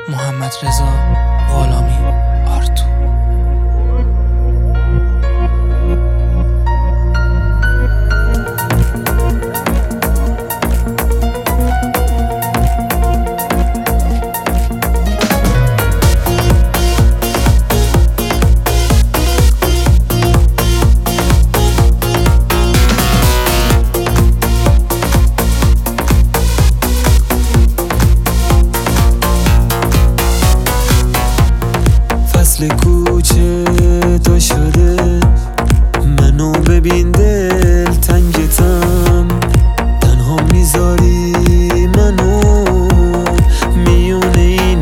محمد رضا غلامی آرتو. فصل کوچه تا شده، منو ببین دل تنگتم، تنها میذاری منو میونه این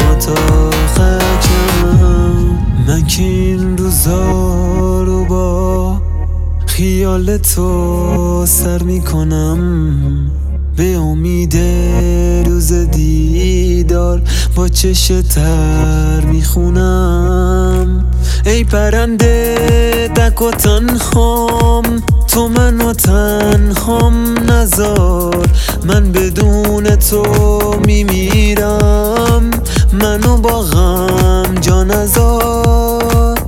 اتاقکم. من که این روزا رو با خیال تو سر میکنم، به امید روز دیدار با چش تر میخونم. ای پرنده دک و تنخام، تو منو تنخام نذار، من بدون تو میمیرم، منو با غم جا نذار.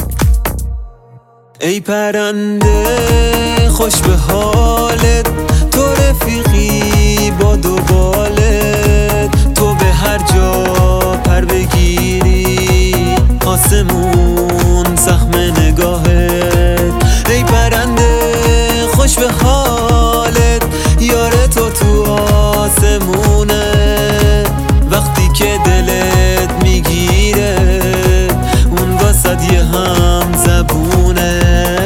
ای پرنده خوش به حالت، تو رفیقی با دو بالت، تو به هر جا پر بگیری آسمون زخم نگاهت. ای پرنده خوش به حالت، یار تو آسمونه، وقتی که دلت میگیره اون واسد یه هم زبونه.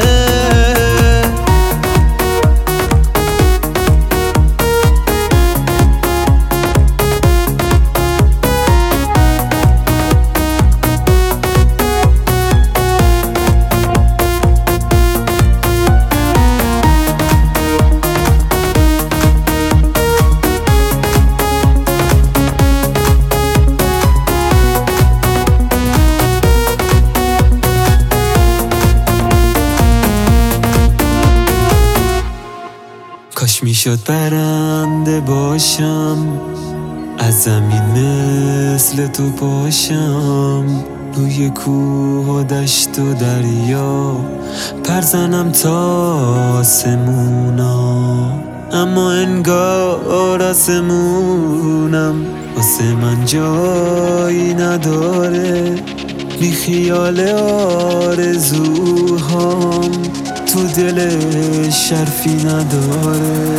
کاش میشد پرنده باشم، از زمین مثل تو پاشم، روی کوه و دشت و دریا پر زنم تا آسمونا. اما انگار آسمونم واسه من جایی نداره، بی خیال آرزوهام تو دلش شرفی نداره.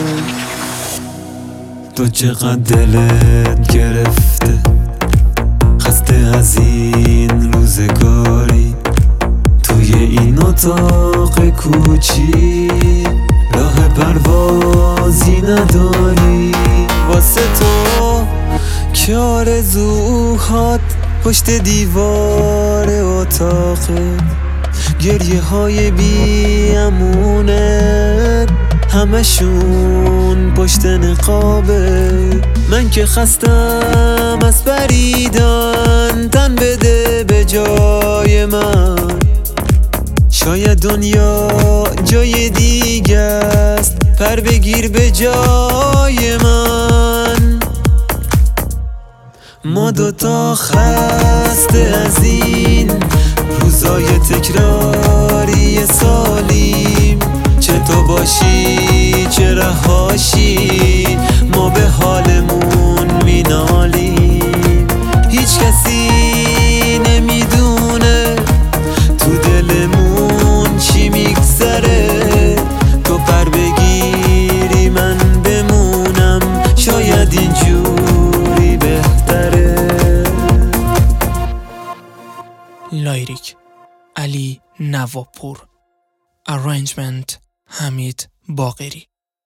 تو چقدر دلت گرفته، خسته از این روزگاری، توی این اتاق کوچی راه پروازی نداری. واسه تو که آرزوهات پشت دیوار اتاقت، گریه های بی امونت همشون پشت نقابه. من که خستم از پریدن، تن بده به جای من، شاید دنیا جای دیگه است، پر بگیر به جای من. ما دوتا خسته از این روزای تکراری سالیم، چه تو باشی چه رهاشی ما به حالمون مینالیم. هیچ کسی نمیدونه تو دلمون چی میگذره، تو پر بگیری من بمونم، شاید اینجوری بهتره. لایریک علی نواپور، ارنجمنت حمید باقری.